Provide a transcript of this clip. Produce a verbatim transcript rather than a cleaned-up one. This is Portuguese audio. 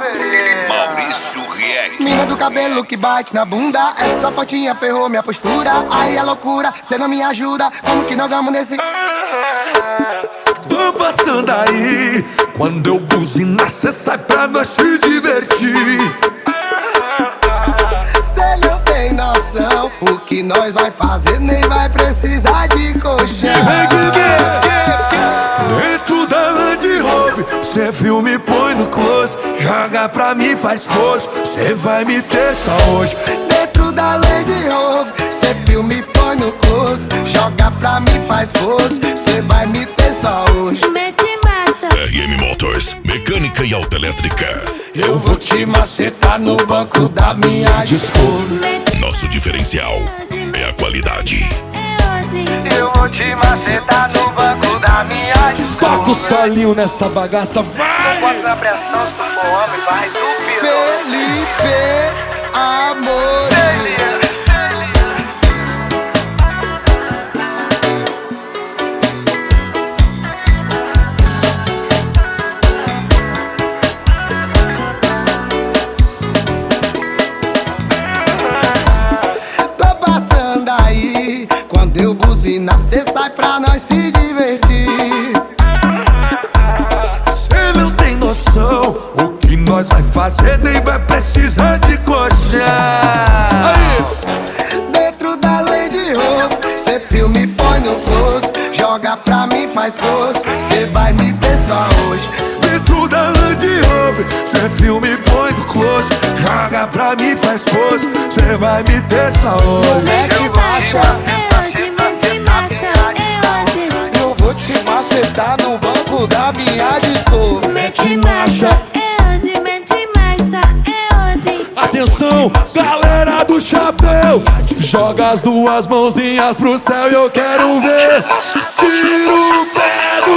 Maurício Riel. Mina do cabelo que bate na bunda, essa fotinha ferrou minha postura. Aí é loucura, cê não me ajuda. Como que nós vamos nesse... Tô passando aí, quando eu buzinar cê sai pra nós se divertir. Cê não tem noção, o que nós vai fazer nem vai precisar de colchão. Dentro da Land Rover, cê filme põe no close, joga pra mim faz pose, cê vai me ter só hoje. Dentro da Land Rover, cê filme põe no close, joga pra mim faz pose, cê vai me ter só hoje. Mete massa. R M Motors, mecânica e autoelétrica. Eu vou te macetar no banco da minha Discovery. Nosso diferencial é a qualidade. Eu vou te macetar no banco da minha Discovery. Toca o solinho nessa bagaça, vai! Bota na pressão, se tu for homem, vai do Felipe Amor. Quando eu buzinar, cê sai pra nós se divertir. Cê não tem noção, o que nós vai fazer nem vai precisar de colchão. Dentro da Land Rover, cê filme põe no close, joga pra mim faz pose, cê vai me ter só hoje. Dentro da Land Rover, cê filme põe no close, joga pra mim faz pose, cê vai me ter só hoje. Mete marcha. Eu vou te macetar no banco da minha Discovery. Mete marcha, é hoje, mete marcha, é hoje. Atenção, galera do chapéu, joga as duas mãozinhas pro céu e eu quero ver. Tira o pé do